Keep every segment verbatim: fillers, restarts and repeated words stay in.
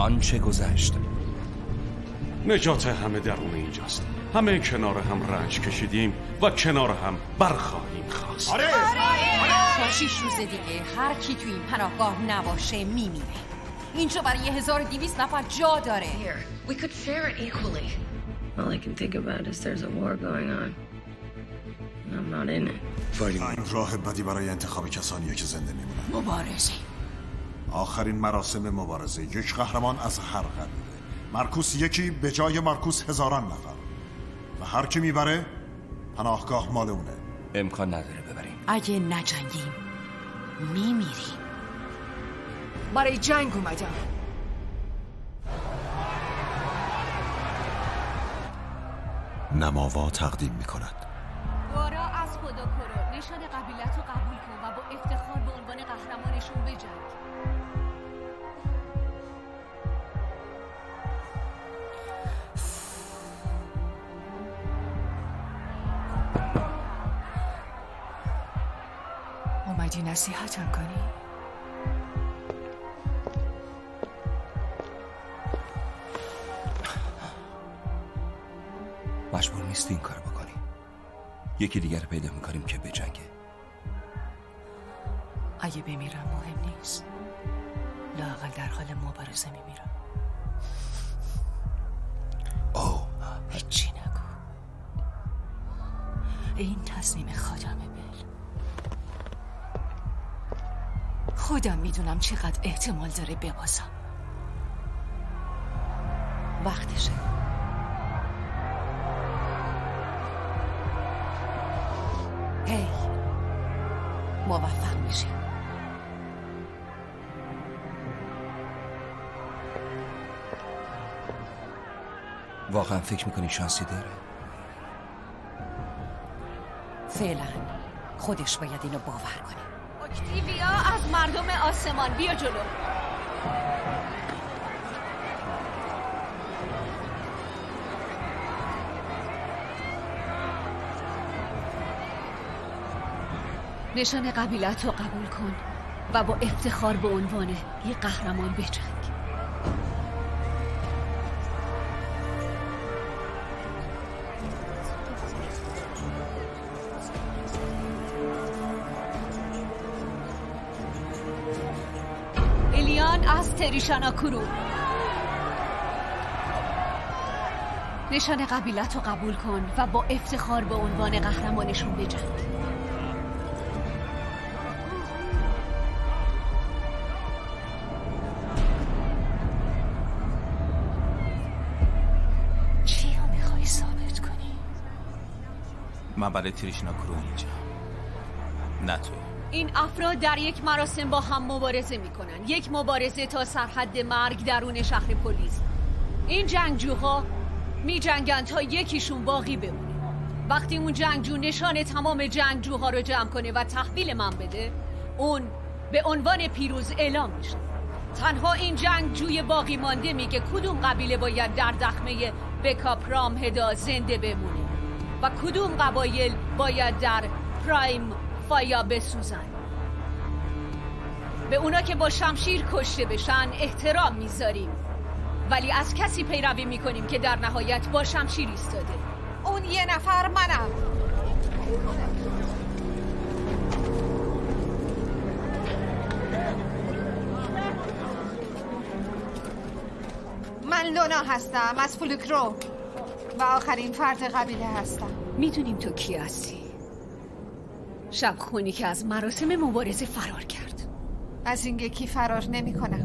آنچه گذشت. نجات همه درون اینجاست. همه کنار هم رنج کشیدیم و کنار هم برخواهیم خواست. آره آره تا شیش روز دیگه هر کی تو این پناهگاه نباشه میمیره. اینجا برای هزار و دویست نفر جا داره. Here, we could share it equally. All I can think about is there's a war going on. I'm not in it. این راه بدی برای انتخاب کسانیه که زنده میمونن. مبارزه. آخرین مراسم مبارزه. یک قهرمان از هر قبیله. مارکوس یکی به جای مارکوس هزاران نفر. و هر کی میبره پناهگاه مال اونه. امکان نداره ببریم. اگه نجنگیم میمیریم. برای جنگ اومدم. نماوا تقدیم میکند. دارا از خدا کرو نشان قبیلت رو قبول کن و با افتخار به عنوان قهرمانشون بجنگ. اومدی نصیحتم کنی؟ مجبور نیستی این کار بکنی. یکی دیگر پیدا میکنیم که بجنگه. اگه بمیرم مهم نیست. لااقل در حال مبارزه میمیرم. اوه هیچی نگو. این تصمیم خودمه بل. خودم میدونم چقدر احتمال داره ببازم. وقتشه. هی موفق میشی. واقعا فکر میکنی شانسی داره؟ فعلا خودش باید اینو باور کنه. اکتیویا از مردم آسمان بیا جلو. نشان قبیلت رو قبول کن و با افتخار به عنوان یه قهرمان بجنگ. الیان از تریشاناکورو نشان قبیلت رو قبول کن و با افتخار به عنوان قهرمانشون بجنگ. من برای تریشاناکورو اینجا، نه تو. این افراد در یک مراسم با هم مبارزه میکنن. یک مبارزه تا سرحد مرگ درون شهر پلیس. این جنگجوها میجنگن تا یکیشون باقی بمونه. وقتی اون جنگجو نشان تمام جنگجوها رو جمع کنه و تحویل من بده، اون به عنوان پیروز اعلام میشه. تنها این جنگجوی باقی مانده میگه کدوم قبیله باید در دخمه بکاپرام هدا زنده بمونه و کدوم قبایل باید در پرایم فایا بسوزن. به اونا که با شمشیر کشته بشن احترام میذاریم، ولی از کسی پیروی میکنیم که در نهایت با شمشیر ایستاده. اون یه نفر منم. من لونا هستم از فولوکرو و آخرین فرد قبیله هستم. میدونیم تو کی هستی. شب خونی که از مراسم مبارزه فرار کرد. از این یکی فرار نمی کنم.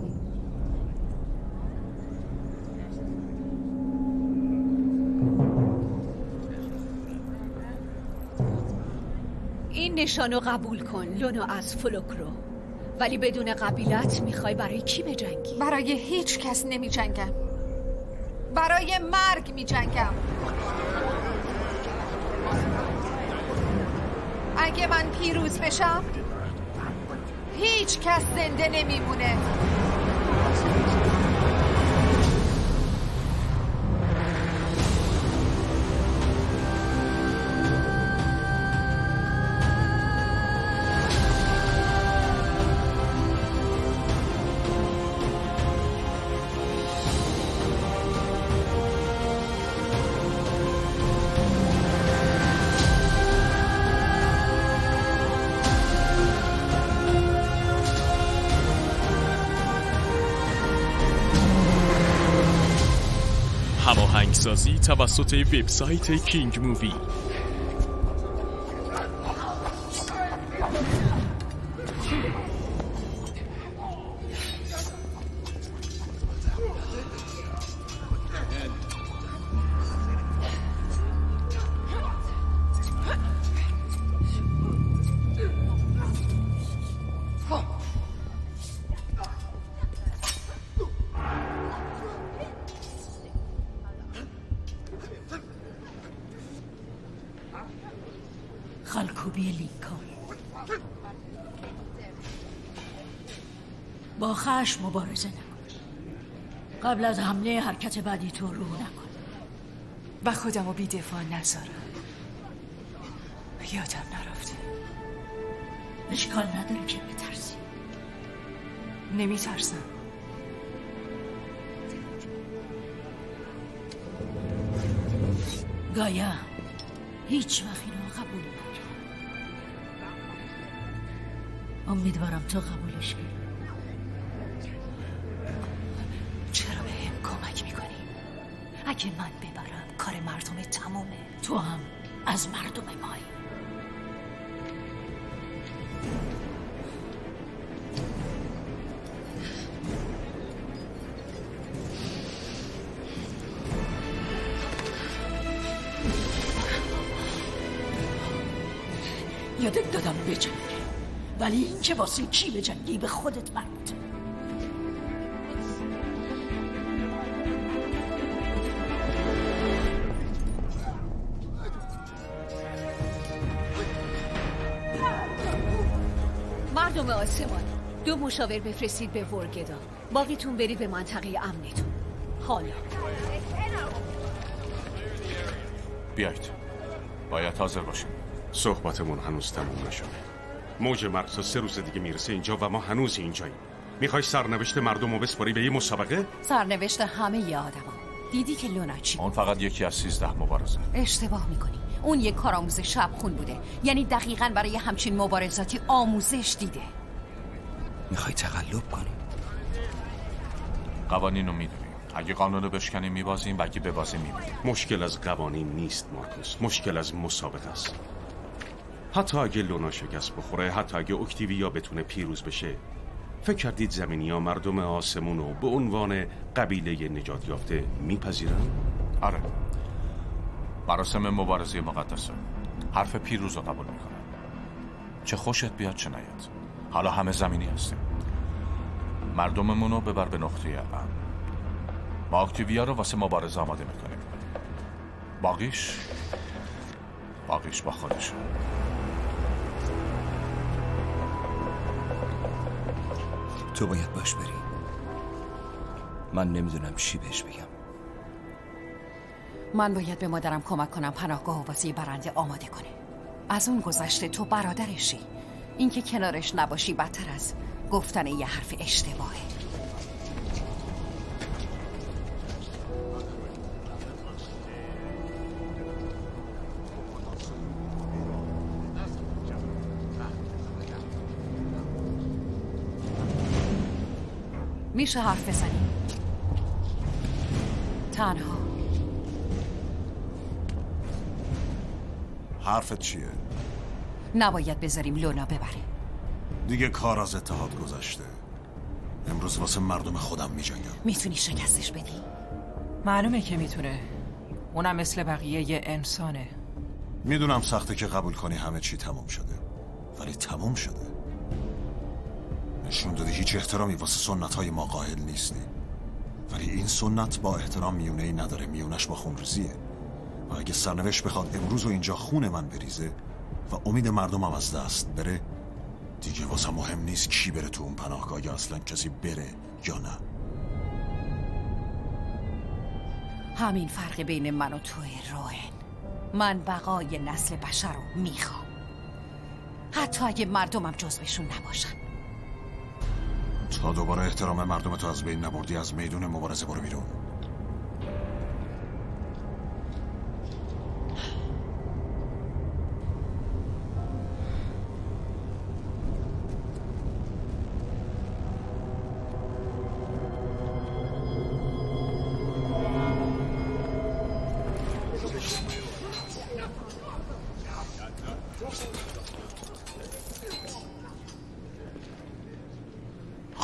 این نشانو قبول کن لونا از فولوکرو، ولی بدون قبیلت میخوای برای کی بجنگی؟ برای هیچ کس نمی جنگم. برای مرگ می جنگم. اگه من پیروز بشم هیچ کس زنده نمیمونه. هماهنگسازی توسط وبسایت کینگ مووی. خالکوبی لینکلن. با خشم مبارزه نکن. قبل از حمله حرکت بعدی تو رو نکن و خودمو بی دفاع نذارم. یادم نرفته. اشکال نداره که بترسی. نمیترسم. گایا هیچ وقت اینو قبول نکرد. امیدوارم تو قبولش کنی. چرا به هم کمک میکنی؟ اگه من ببرم کار مردم تمومه. تو هم از مردم مایی. یادت دادم بجنگی، ولی این که واسه کی بجنگی به خودت مربوطه. مردم آسمان، دو مشاور بفرستید به ورگدا، باقیتون برید به منطقه امنتون. حالا بیایید، باید حاضر باشیم. صحبتمون هنوز تموم نشده. موج مرکز سه روز دیگه میرسه اینجا و ما هنوز اینجاییم. میخوای سرنوشت مردم رو بسپاری به یه مسابقه؟ سرنوشت همه ی آدم ها. دیدی که لونا چی؟ اون فقط یکی از سیزده مبارزه. اشتباه میکنی. اون یک کارآموز شبخون بوده، یعنی دقیقاً برای همچین مبارزاتی آموزش دیده. میخوای تقلب کنی؟ قوانین رو میدونیم. اگه قانون رو بشکنیم میبازیم و اگه ببازیم میبازیم. مشکل از قوانین نیست مارکوس، مشکل از مسابقه است. حتی اگه لونا شکست بخوره، حتی اگه اکتیویا بتونه پیروز بشه، فکر کردید زمینی ها مردم آسمون رو به عنوان قبیله نجات یافته میپذیرن؟ آره، مراسم مبارزه مقدسه. حرف پیروز رو قبول میکنن، چه خوشت بیاد چه نیاد. حالا همه زمینی هستیم. مردممون رو ببر به نقطه امن. ما اکتیویا رو واسه مبارزه آماده میکنیم. باقیش باقیش با خودشه. تو باید باش بری. من نمیدونم چی بهش بگم. من باید به مادرم کمک کنم پناهگاه و واسه برنده آماده کنه. از اون گذشته تو برادرشی. اینکه کنارش نباشی بدتر از گفتن یه حرف اشتباهه. میشه حرف بزنی. تنها. حرفت چیه؟ نباید بذاریم لونا ببره. دیگه کار از اتحاد گذشته. امروز واسه مردم خودم میجنگم. میتونی شکستش بدی؟ معلومه که میتونه. اونم مثل بقیه یه انسانه. میدونم سخته که قبول کنی همه چی تموم شده، ولی تموم شده. نشون دادی هیچ احترامی واسه سنت های ما قائل نیستی. ولی این سنت با احترام میونه ای نداره، میونش با خونریزیه. و اگه سرنوشت بخواد امروز و اینجا خون من بریزه و امید مردمم از دست بره، دیگه واسه مهم نیست کی بره تو اون پناهگاه یا اصلا کسی بره یا نه. همین فرق بین من و توی روئن. من بقای نسل بشر رو میخوام، حتی اگه مردمم جزوشون نباشن. تا دوباره احترام مردم تو از بین نبردی، از میدون مبارزه برو بیرون.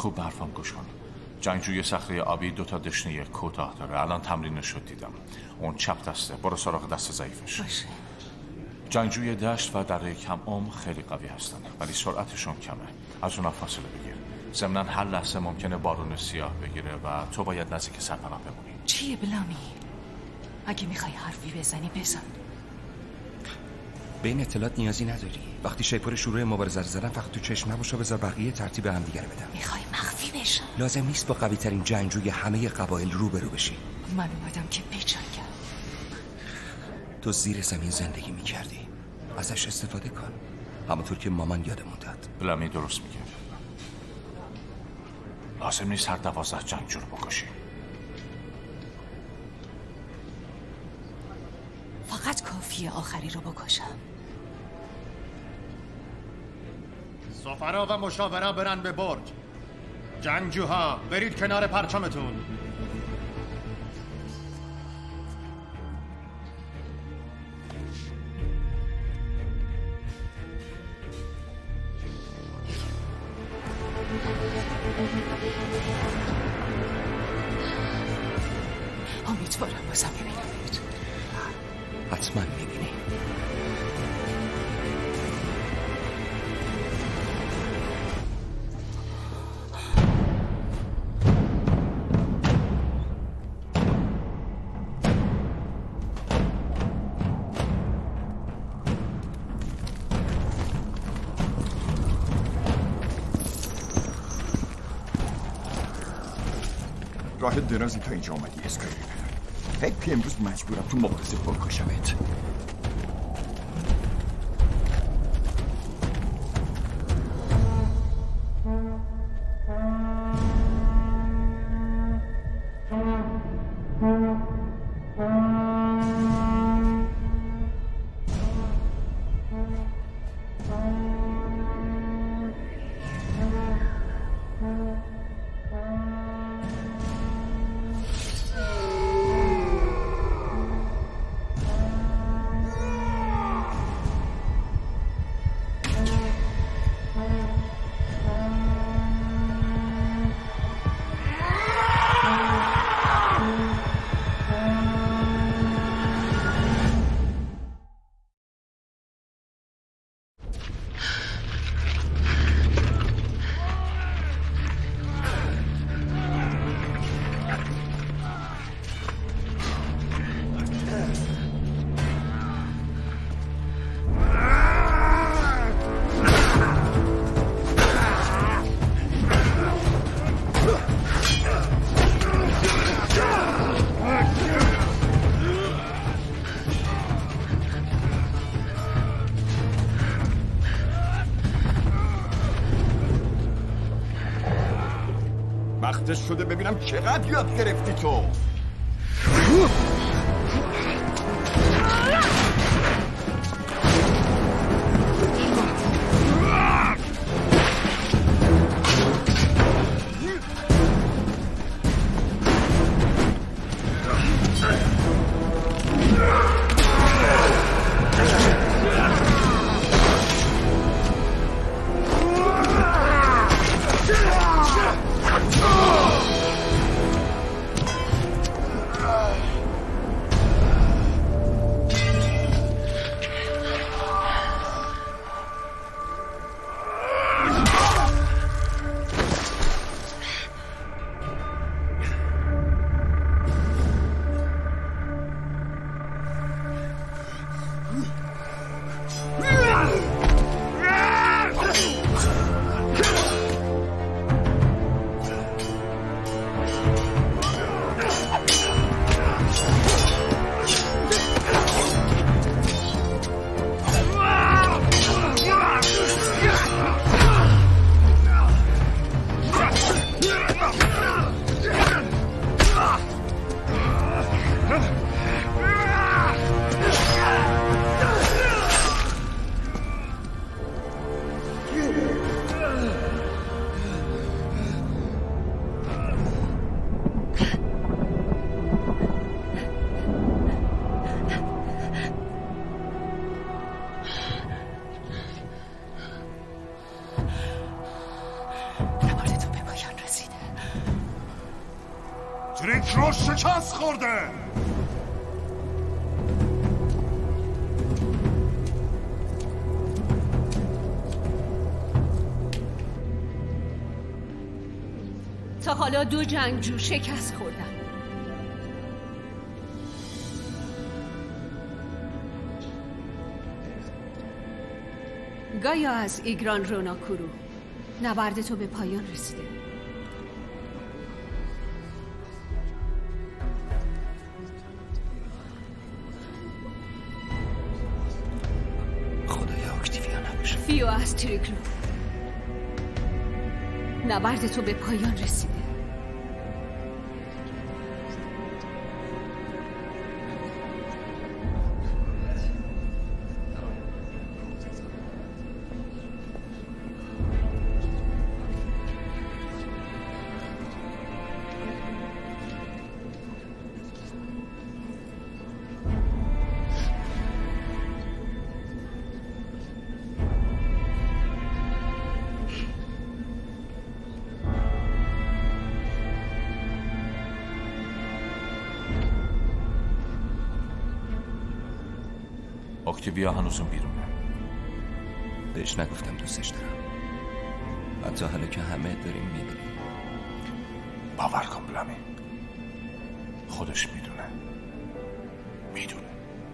خوب به حرفم گوش کن. جنگجوی صخره آبی دوتا دشنه کوتاه داره. الان تمرینش رو دیدم. اون چپ دسته، برو سراغ دست ضعیفش. باشه. جنگجوی دشت و دره کم عمق خیلی قوی هستن ولی سرعتشون کمه. از اونها فاصله بگیر. ضمناً هر لحظه ممکنه بارون سیاه بگیره و تو باید نزدیک سرپناه بمونی. چیه بلامی؟ اگه میخوای حرفی بزنی بزن. به این اطلاعات نیازی نداری. وقتی شیپور شروع مبارزه رو زدن فقط تو چشم نباشه، بذار بقیه ترتیب هم دیگه رو بدم. میخوای مخفی بشم؟ لازم نیست با قوی ترین جنگجوی همه قبایل روبرو بشی. من اومدم که بجنگم. تو زیر زمین زندگی میکردی، ازش استفاده کن، همونطور که مامان یادمون داد. بلامی درست میگه. لازم نیست هر دوازده جنگجو رو بکشی. فقط کافیه آخری رو بکشم. سفرا و مشاورا برن به برج. جنگجوها برید کنار پرچمتون. امیدوارم بازم ببینمت. حتما میبینی. راه درازی تا اینجا آمدی اسکایلر. فکر که امروز مجبورم تو مبارزه بکشمت. وقتش شده ببینم چقدر یاد گرفتی تو. تریک رو شکست خورده. تا حالا دو جنگجو شکست خوردن. گایا از ایگران روناکورو، نبرد تو به پایان رسیده. خدایا اکتیویا نباشه. فیو از تریگرو، نبرد تو به پایان رسیده. اکتیویا هنوزم بیرونه. بهش نگفتم دوستش دارم، حتی حالا که همه داریم میبینیم. باور کن بلامی، خودش میدونه میدونه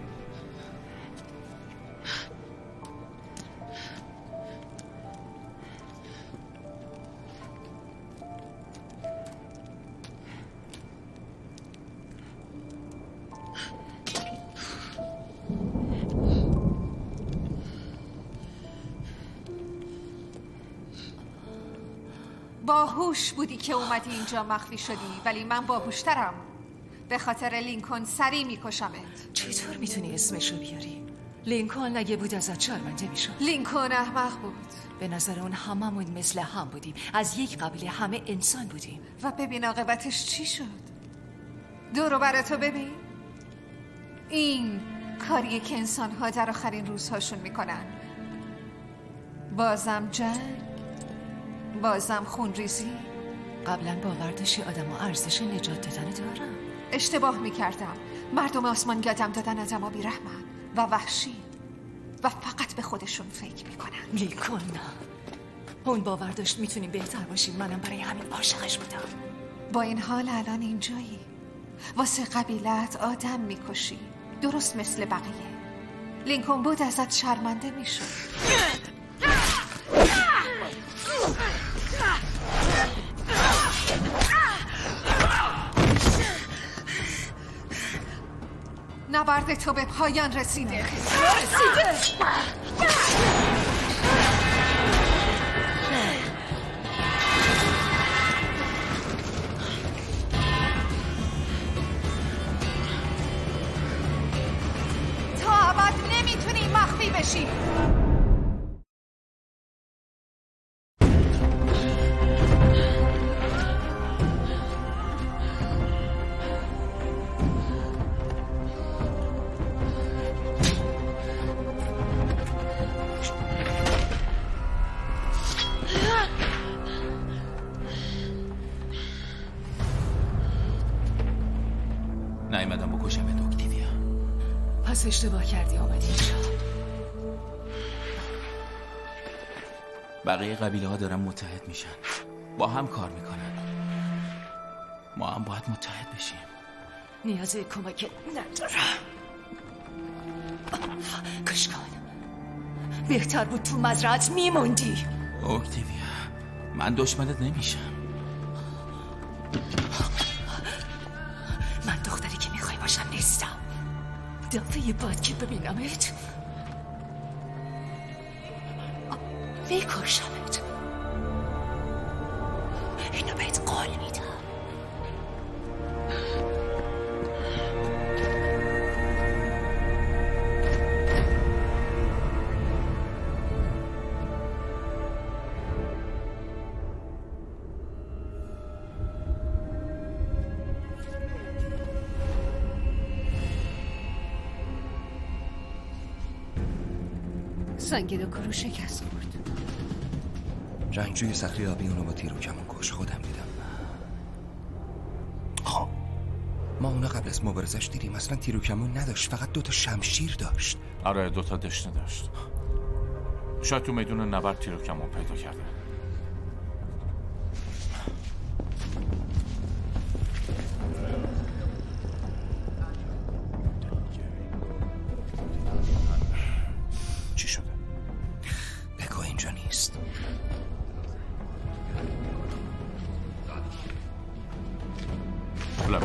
باهوش بودی که اومدی اینجا مخفی شدی، ولی من باهوشترم. به خاطر لینکن سری میکشمت. چطور میتونی اسمشو بیاری؟ لینکن اگه بود ازت شرمنده میشد. لینکن احمق بود. به نظر اون هممون مثل هم بودیم، از یک قبیله همه انسان بودیم. و ببین عاقبتش چی شد. دورو بر تو ببین. این کاریه که انسان‌ها در آخرین روزهاشون میکنن. بازم جنگ، بازم خونریزی. قبلا باور داشتی آدم ها ارزش نجات دادن دارن. اشتباه میکردم. مردم آسمان یادم دادن آدم ها بیرحمن و وحشی و فقط به خودشون فکر میکنن. لیکن نه، اون باور داشت میتونیم بهتر باشیم. منم برای همین عاشقش بودم. با این حال الان اینجایی واسه قبیلت آدم میکشی، درست مثل بقیه. لینکن بود ازت شرمنده میشد. نبرد تو به پایان رسیده. رسیده. تا ابد نمیتونی مخفی بشی. نیومدم بکشمت اکتیویا. پس اشتباه کردی آمدی اینجا. بقیه قبیله ها دارن متحد میشن، با هم کار میکنن. ما هم باید متحد بشیم. نیاز کمک ندارم. کش کن. بهتر بود تو مزرعت میموندی. اکتیویا، من دشمنت نمیشم. من دختری که میخوای باشم نیستم. دفعه بعد که ببینمت میکشمت. اینو بهت قول میدم. سنگیدوکورو شکست خورد. جنگجوی صخره آبی اونو با تیر و کمان کش. خودم دیدم. خب ما اونا قبل از مبارزش دیدیم اصلا تیر و کمون نداشت، فقط دوتا شمشیر داشت. آره دوتا دشنه داشت. شاید تو میدون نبرد تیر و کمون پیدا کرده. چی شده؟ اکو اینجا نیست. لمی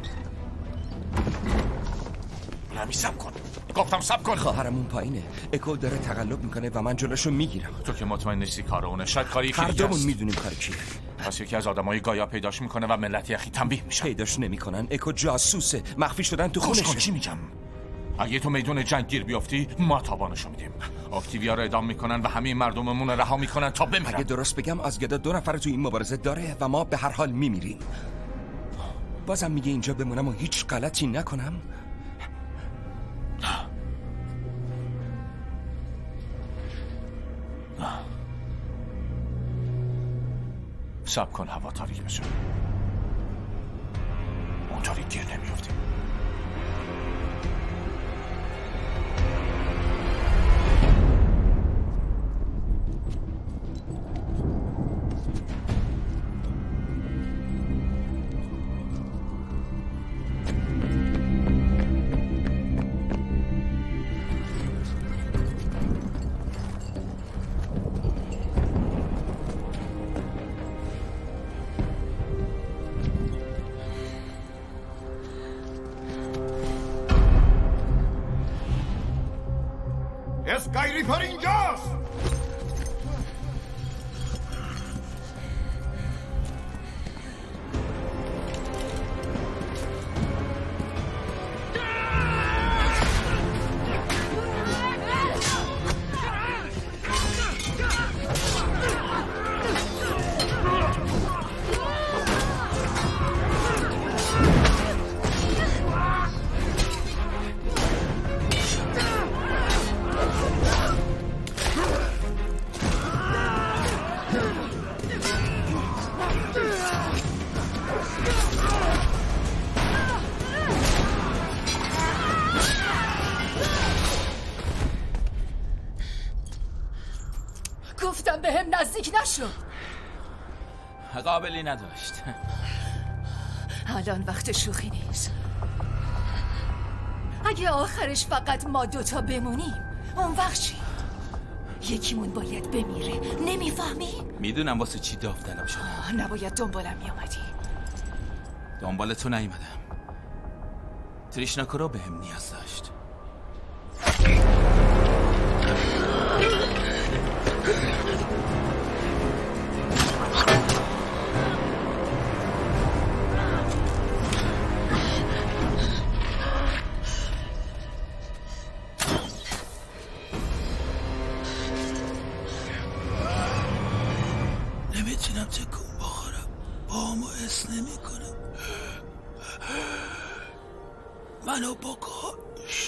لمی سب کن، گفتم سب کن. خواهرمون پایینه، اکو داره تقلب میکنه و من جلوشو میگیرم. تو که مطمئن نیستی کار اونه، شاید کاری یکی هر دیگه دومون است. میدونیم کار کیه. پس یکی از آدمای گایا پیداش میکنه و ملت یخی تنبیه میشن. پیداش نمیکنن، اکو جاسوسه، مخفی شدن تو خوش کن خونشه. چی میگم؟ اگه تو میدون جنگ گیر بیافتی ما تاوانشو میدیم. اکتیویا رو اعدام میکنن و همه مردممون رو رها میکنن تا بمیرن. اگه درست بگم آزگدا دو نفر تو این مبارزه داره و ما به هر حال میمیریم. بازم میگه اینجا بمونم و هیچ غلطی نکنم؟ سب کن هوا تاریک بشه، اونطوری گیر نمیافتیم. اسکای ریپر اینجاست! گفتم به هم نزدیک نشو. قابلی نداشت. الان وقت شوخی نیست. اگه آخرش فقط ما دوتا بمونیم اون وقت چی؟ یکیمون باید بمیره، نمیفهمی؟ میدونم واسه چی داوطلب شدم. نباید دنبالم میامدی. دنبال تو نیومدم. تریشناکورو به هم نیاز داشت. نمیتونم تکون بخورم، پاهامو حس نمیکنم. منو بکش.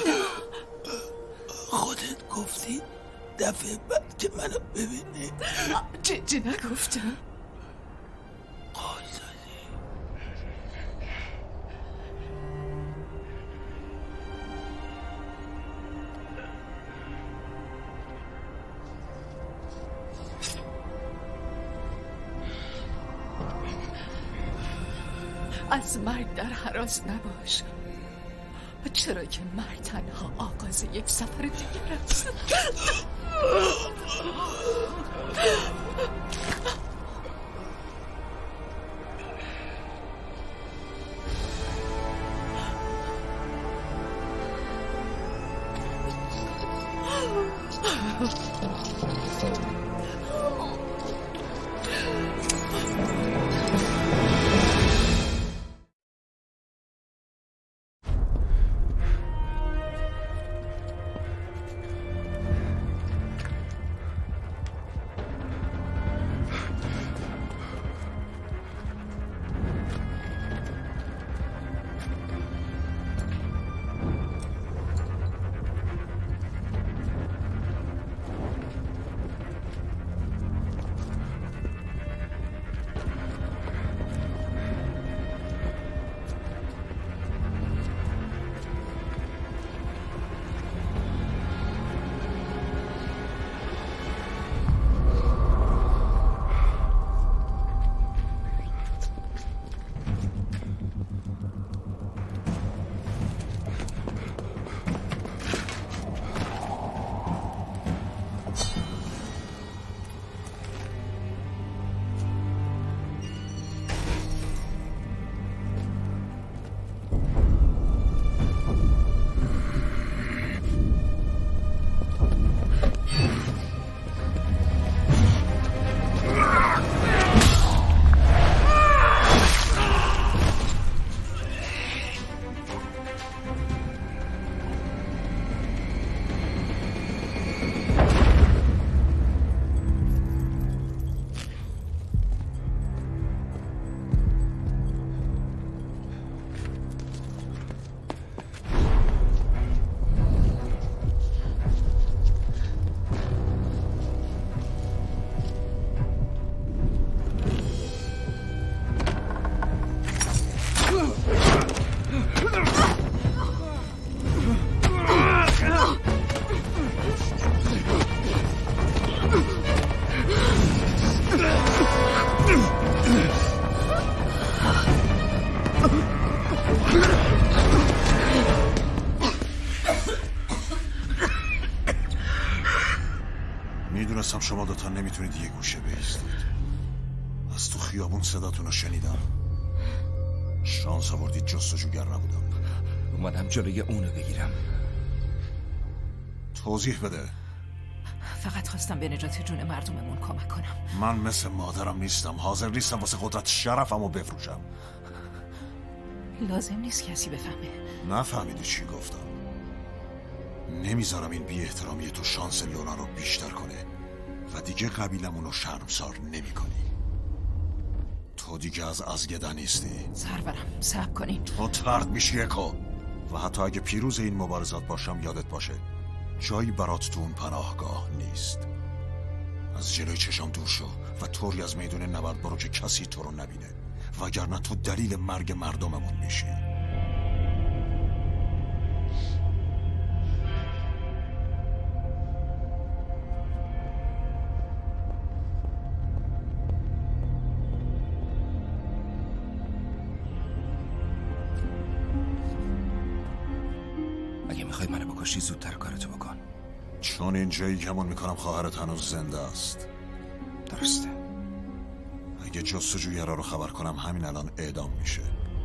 خودت گفتی دفعه بعد که منو ببینی. چه چه نگفتم؟ قول دادی. از مرگ در هراس نباش، چرا که مرگ تنها آغاز یک سفر دیگر است. میدونستم شما دوتا نمیتونید یه گوشه بیستید. از تو خیابون صداتون رو شنیدم. شانس آوردید جستجوگر نبودم. اومدم جلوی اونو بگیرم. توضیح بده. فقط خواستم به نجات جون مردممون کمک کنم. من مثل مادرم نیستم. حاضر نیستم واسه قدرت شرفمو بفروشم. لازم نیست کسی بفهمه. نفهمیدی چی گفتم؟ نمیذارم این بی احترامی تو شانس لونا رو بیشتر کنه و دیگه قبیلمون رو شرمسار نمی کنی. تو دیگه از ازگده نیستی. سرورم صبر کنین. تو طرد میشی اکو. و حتی اگه پیروز این مبارزات باشم یادت باشه جایی برات تو اون پناهگاه نیست. از جلوی چشام دور شو و طوری از میدون نبرد برو که کسی تو رو نبینه، وگرنه تو دلیل مرگ مردممون میشی. اگه میخوای منو بکشی زودتر کارتو بکن. چون اینجایی گمون میکنم خواهرت هنوز زنده است. درسته. اگه جستجوگرا رو خبر کنم همین الان اعدام میشه.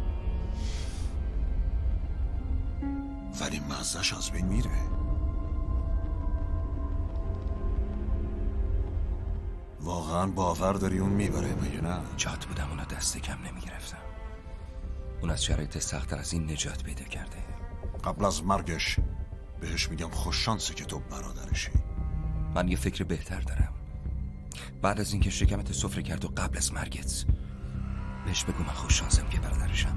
ولی مزهش از بین میره. واقعا باور داری اون میبره مگه نه؟ جات بودم اونا دست کم نمیگرفتم. اون از شرایط سخت‌تر از این نجات پیدا کرده. قبل از مرگش بهش میگم خوش شانسه که تو برادرشی. من یه فکر بهتر دارم. بعد از اینکه شکمت سفره کرد و قبل از مرگت بهش بگو من خوش شانسم که برادرشم.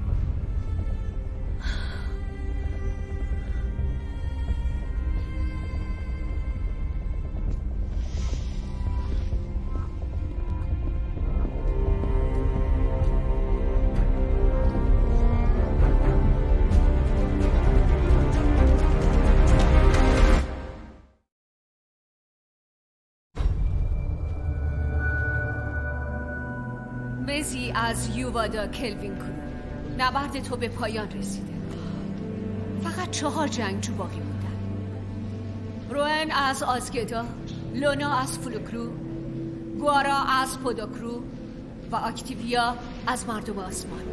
مزی از یووادا کلوین کرو، نبرد تو به پایان رسیده. فقط چهار جنگجو باقی موندن. روئن از آزگدا، لونا از فلوکرو، گوارا از پودوکرو و اکتیویا از مردم آسمان.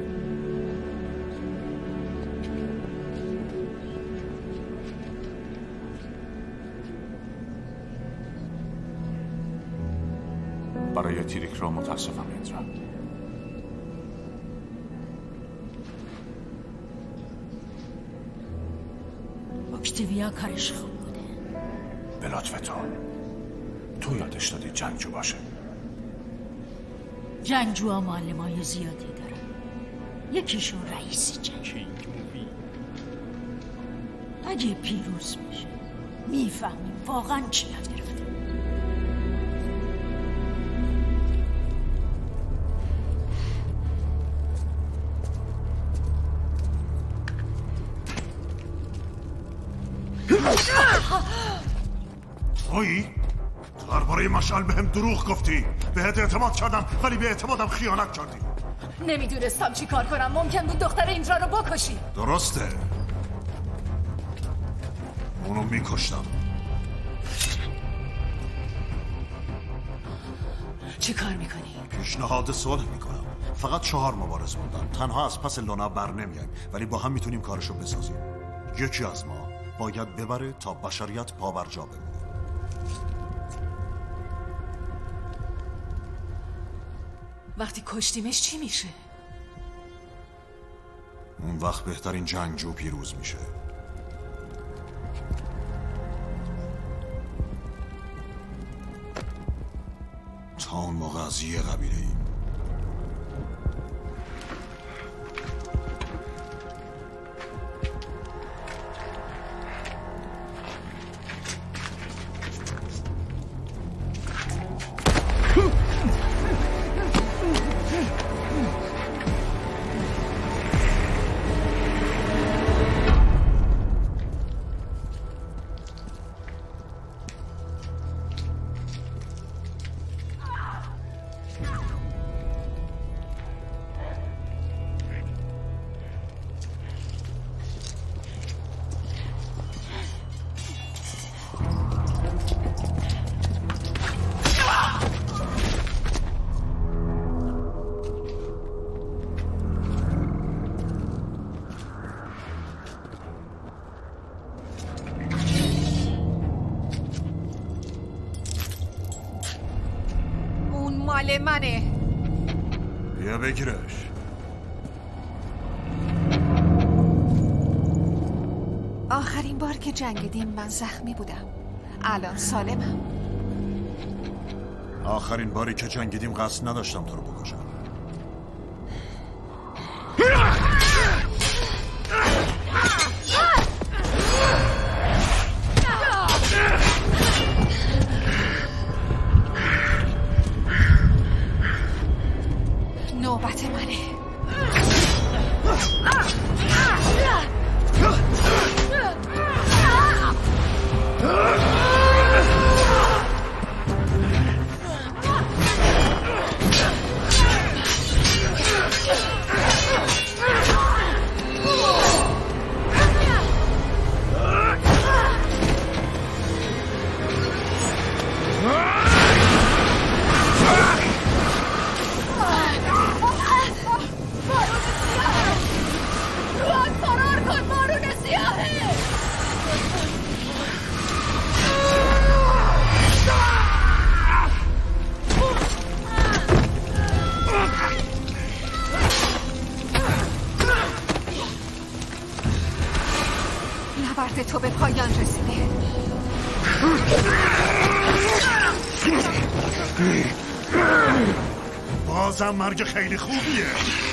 برای تیریک رو متاسفم ایندرا. اکتیویا کارش خوب بوده. به لطف تو تو یادش دادی جنگجو باشه. جنگجوها معلمای زیادی دارن. یکیشون رئیس جنگ. اگه پیروز میشه میفهمیم واقعا چی یاد گرفته. تویی؟ درباره مشعل بهم دروغ گفتی. بهت اعتماد کردم ولی به اعتمادم خیانت کردی. نمیدونستم چی کار کنم. ممکن بود دختر ایندرا رو بکشی. درسته. اونو میکشتم. چی کار میکنی؟ پیشنهاد صلح میکنم. فقط چهار مبارز موندن. تنها از پس لونا بر نمیایم ولی با هم میتونیم کارشو بسازیم. یکی از ما باید ببره تا بشریت پا بر جا بمونه. وقتی کشتیمش چی میشه؟ اون وقت بهترین جنگجو پیروز میشه. تا اون موقع از یه قبیله ایم. مال منه. بیا بگیرش. آخرین بار که جنگیدیم من زخمی بودم. الان سالمم. آخرین باری که جنگیدیم قصد نداشتم تو رو بکشم. نوبت منه. نبرد تو به پایان رسیده. بازم مرگ خیلی خوبیه.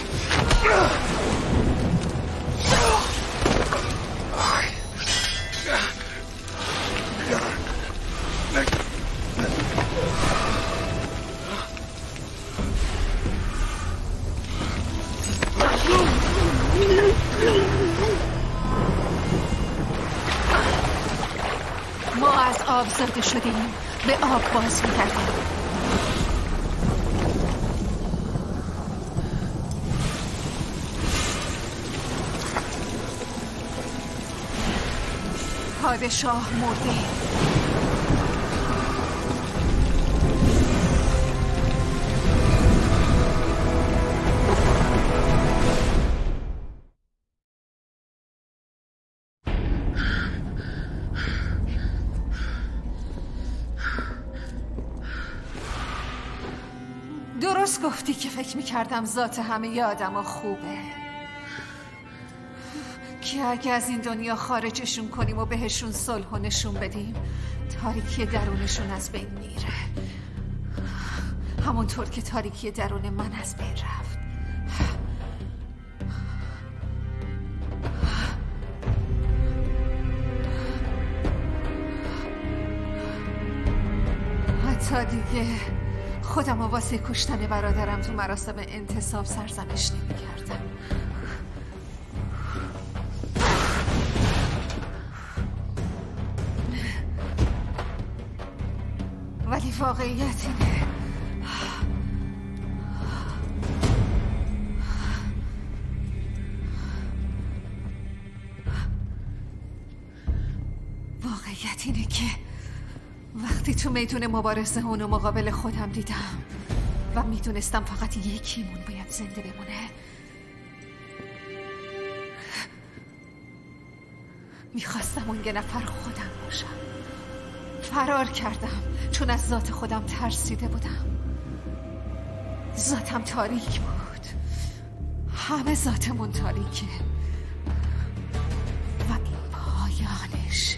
ما از آب زاده شدیم، به آب باز می‌گردیم. پادشاه مرده. درست گفتی که فکر میکردم ذات همه ی آدم خوبه، که اگه از این دنیا خارجشون کنیم و بهشون صلح و نشون بدیم، تاریکی درونشون از بین میره، همونطور که تاریکی درون من از بین رفت. حتی دیگه خودم واسه کشتن برادرم تو مراسم انتصاب سرزنش نمی‌کردم. ولی واقعیت اینه واقعیت اینه که وقتی تو میدون مبارزه اونو مقابل خودم دیدم و میدونستم فقط یکیمون باید زنده بمونه، میخواستم اون یه نفر خودم باشم. فرار کردم چون از ذات خودم ترسیده بودم. ذاتم تاریک بود، همه ذاتمون تاریکه و این پایانشه.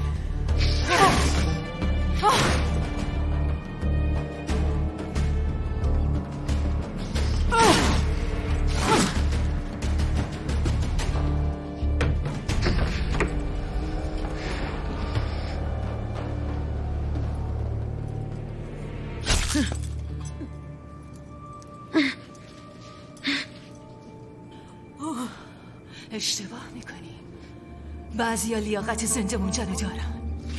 اشتباه میکنی. بعضی ها لیاقت زنده موندن دارن.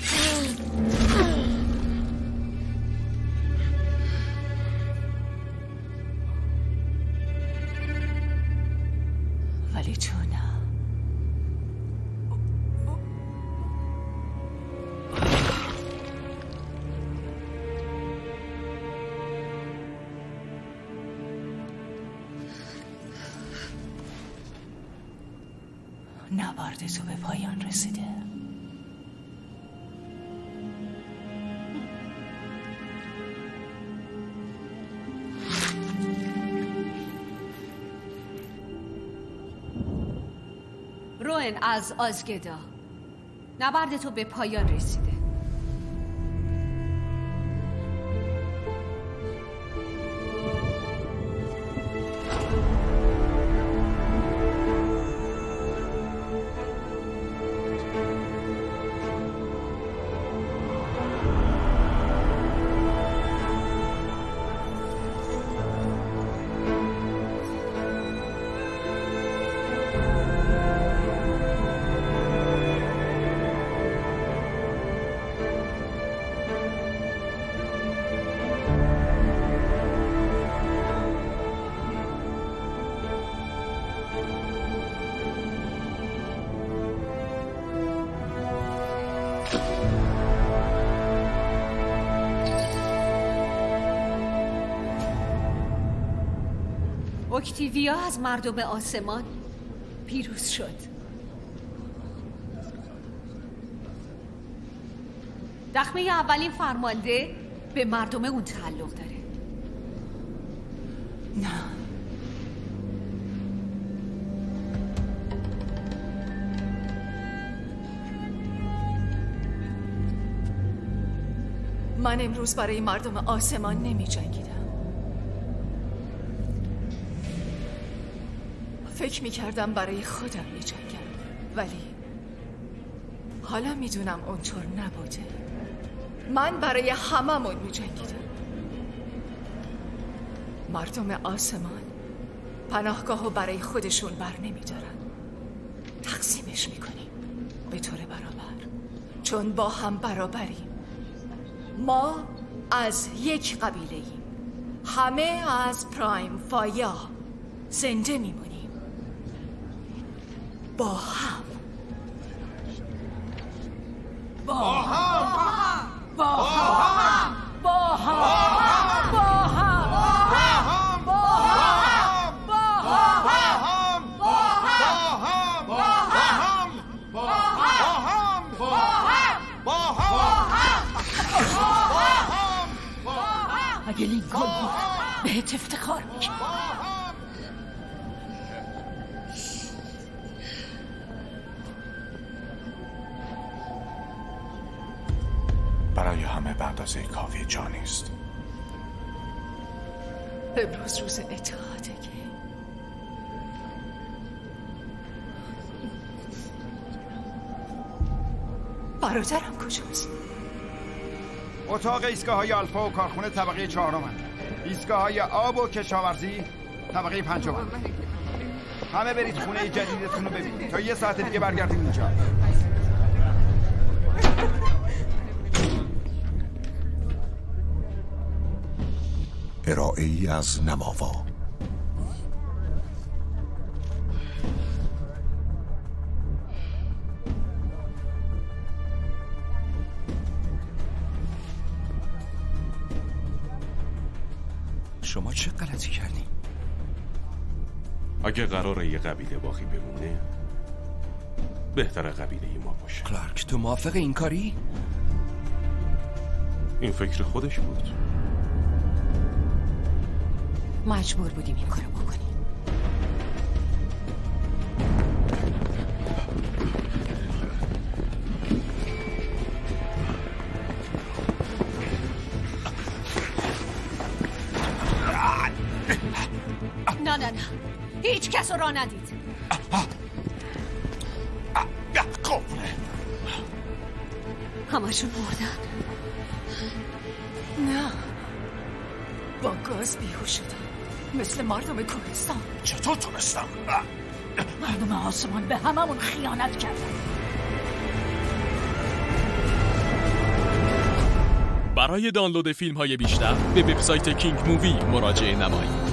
ولی تو نه. نبرد تو به پایان رسیده. روئن از آزگدا، نبرد تو به پایان رسیده. اکتیویا از مردم آسمان پیروز شد. دخمه اولین فرمانده به مردم اون تعلق داره. نه، من امروز برای مردم آسمان نمی جنگیدم. فکر می کردم برای خودم می جنگم، ولی حالا می دونم اونطور نبوده. من برای هممون می جنگیدم. مردم آسمان پناهگاهو برای خودشون بر نمی دارن. تقسیمش می کنیم به طور برابر، چون با هم برابریم. ما از یک قبیله ایم. همه از پرایم فایا زنده می مونیم. با هم با هم با هم با هم با هم با هم با هم با هم با هم با هم با هم با هم اگه لینکلن بود بهت افتخار می‌کرد. برای همه بعد از یک کافی جا نیست. امروز روز اتحادگی. برادرم کجاست؟ اتاق ایستگاه های آلفا و کارخونه طبقه چهارم، ایستگاه های آب و کشاورزی طبقه پنجم. همه برید خونه جدیدتون رو ببینید تا یه ساعت دیگه برگردیم اینجا. ارائه ای از نماوا. شما چه غلطی کردین؟ اگه قراره یه قبیله باقی بمونه، بهتره قبیله ما باشه. کلارک، تو موافق این کاری؟ این فکر خودش بود. مجبور بودیم این کارو بکنیم. نه نه نه، هیچ کس رو راه ندید. همشون مردن. نه، با گاز بیهوش شدم، مثل مردم کوهستان. چطور تونستم؟ مردم آسمان به هممون خیانت کردن. برای دانلود فیلم های بیشتر به وبسایت کینگ مووی مراجعه نمایید.